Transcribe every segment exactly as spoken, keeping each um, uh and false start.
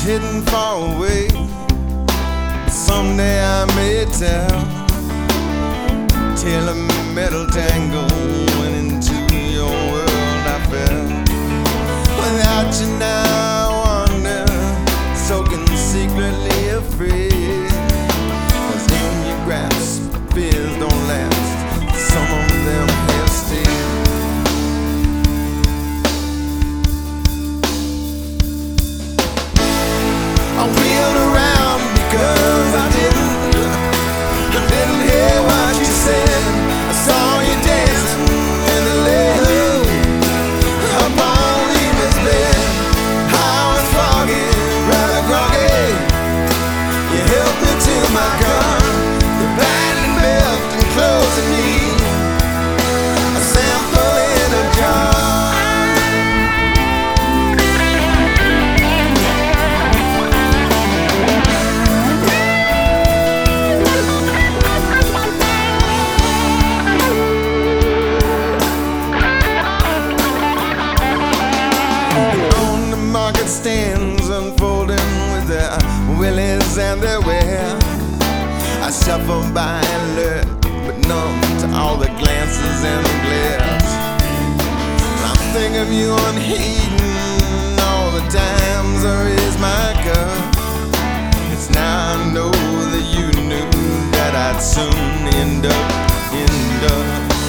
hidden far away. Someday I may tell. Till a metal tangle went into your world I fell. Without you now I wander, soaking secretly afraid. 'Cause in your grasp fears don't last, some of them have stayed. I wheeled around because I didn't, I didn't hear what you said. I saw you dancing in the lake up on Eva's bed. I was foggy, rather groggy. You helped me to my car, the band belt and clothes and me, a sample in a jar. Stands unfolding with their willies and their wear. I shuffle by alert, but numb to all the glances and the glares. I think of you unheeding all the times I raise my cup. It's now I know that you knew that I'd soon end up, end up.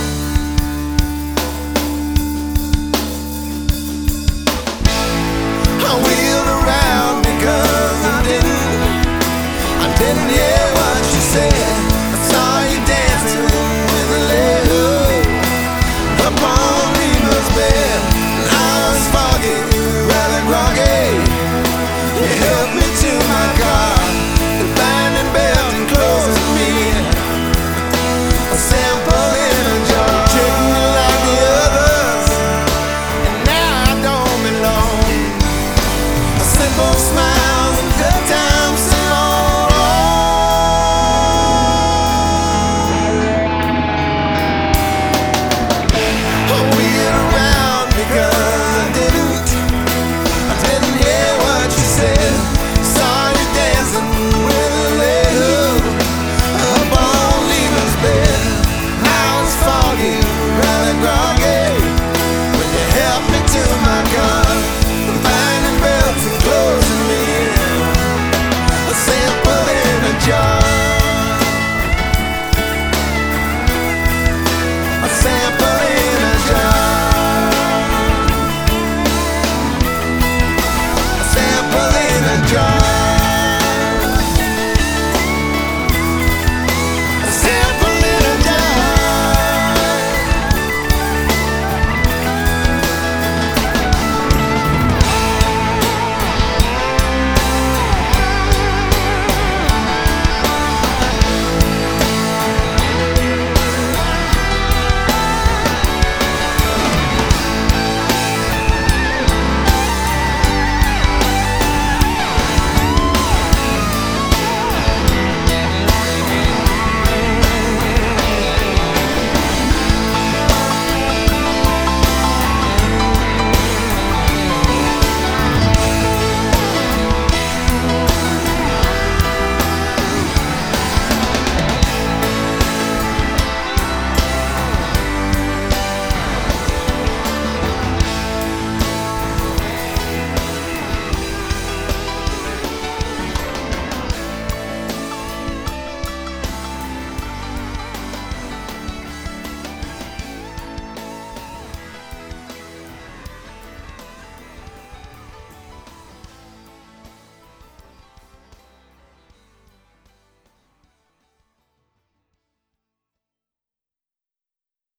I wheeled around because I didn't, I didn't hear what you said. I saw you dancing with a lady up on Eva's bed. I was foggy, rather groggy. You helped me to my car, the binding belt and clothes and me, a sample in a jar. Treating me like the others, and now I don't belong. Simple smile.